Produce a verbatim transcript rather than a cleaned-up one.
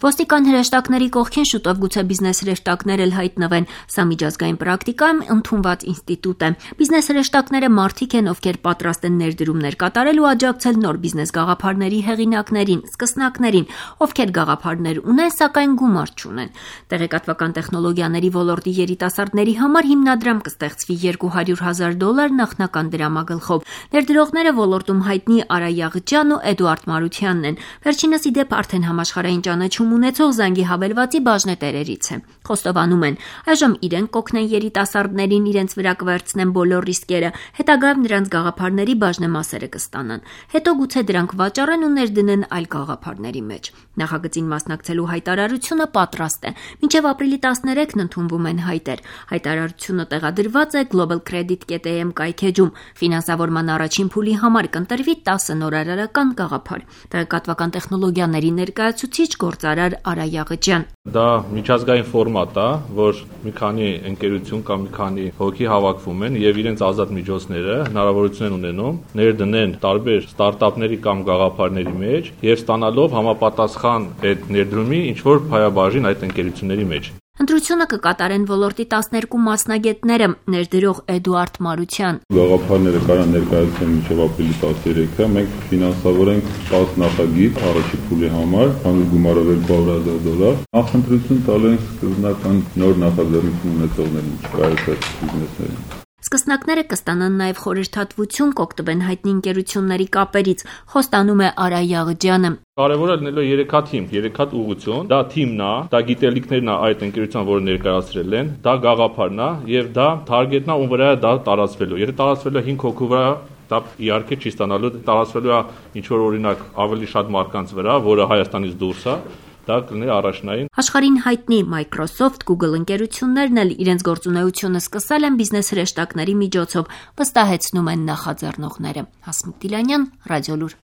Ոստիկան հրեշտակների կողքին շուտով գուցե բիզնես հրեշտակներ էլ հայտնվեն, սա միջազգային պրակտիկայում ընդունված ինստիտուտ է։ Բիզնես հրեշտակները մարդիկ են, ովքեր պատրաստ են ներդրումներ կատարել ու աջակցել նոր բիզնես գաղափարների հեղինակներին, սկսնակներին, ովքեր գաղափարներ ունեն, սակայն գումար չունեն։ Տեղեկատվական տեխնոլոգիաների ոլորտի երիտասարդների համար հիմնադրամ կստեղծվի երկու հարյուր հազար դոլար նախնական դրամագլխով։ Ներդրողները ոլորտում հայտնի Արա Յաղջյանն ու Էդուարդ Մարությանն են։ Վերջինս ի դեպ արդեն համաշխարհային ճանաչում ունեցող զանգի հավելվածի բաժնետերերից է։ Խոստովանում են, այժմ իրենք կօգնեն երիտասարդներին իրենց վրա կվերցնեն բոլոր ռիսկերը, հետագայում նրանց գաղափարների բաժնեմասերը կստանան։ Հետո գուցե դրանք վաճառեն ու ներդնեն այլ գաղափարների մեջ։ Նախագծին մասնակցելու հայտարարությունը պատրաստ է։ Մինչև ապրիլի տասներեքն ընդունվում են հայտեր։ Հայտարարությունը տեղադրված է global credit dot a m կայքեջում։ Ֆինանսավորման առաջին փուլի համար կընտրվի տասը նորարարական գաղափար։ Տեղեկատվական տեխնոլոգիաների ներկայացուցիչ գործարար Արա Յաղջյան. Դա միջազգային ֆորմատ է, որ մի քանի ընկերություն կամ մի քանի հոգի հավաքվում են եւ իրենց ազատ միջոցները հնարավորություն են ունենում ներդնեն տարբեր ստարտափների կամ գաղափարների մեջ եւ ստանալով համապատասխան այդ ներդրումի ինչ որ փայաբաժին այդ ընկերությունների մեջ։ Ընտրությունը կկատարեն ոլորտի տասներկու մասնագետները, ներդրող Էդուարդ Մարության. Գաղափարները կարան ներկայացնեն մինչև ապրիլի տասներեքը, մենք ֆինանսավորենք տասը նախագիծ առաջի փուլի համար, հանուն գումարով երկու հարյուր հազար դոլար։ Նախընտրություն տալ ենք սկզբնական նոր նախաձեռնություն ունեցողներին, չկայացած բիզնեսներին։ Սկսնակները կստանան նաև խորհրդատվություն, կօգտվեն հայտնի ընկերությունների կապերից, խոստանում է Արա Յաղջյանը։ Կարևորը լինելու երեք հատ թիմ, երեք հատ ուղղություն, դա թիմն է, դա գիտելիքներն է այդ ընկերության, որը ներկայացրել են, դա գաղափարն է եւ դա թարգետնն է, ում վրա է դա տարածվելու։ Եթե տարածվելու է հինգ հոգու վրա, դա իհարկե չի ստանալու, տարածվելու է ինչ որ օրինակ ավելի շատ մարկանց վրա, որը Հայաստանից դուրս է։ Դա կլինի առաջնային։ Աշխարհին հայտնի Microsoft, Google ընկերություններն էլ իրենց գործունեությունը սկսել են բիզնես հրեշտակների միջոցով, վստահեցնում են նախաձեռնողները։ Հասմիկ Դիլանյան, Ռադիոլուր։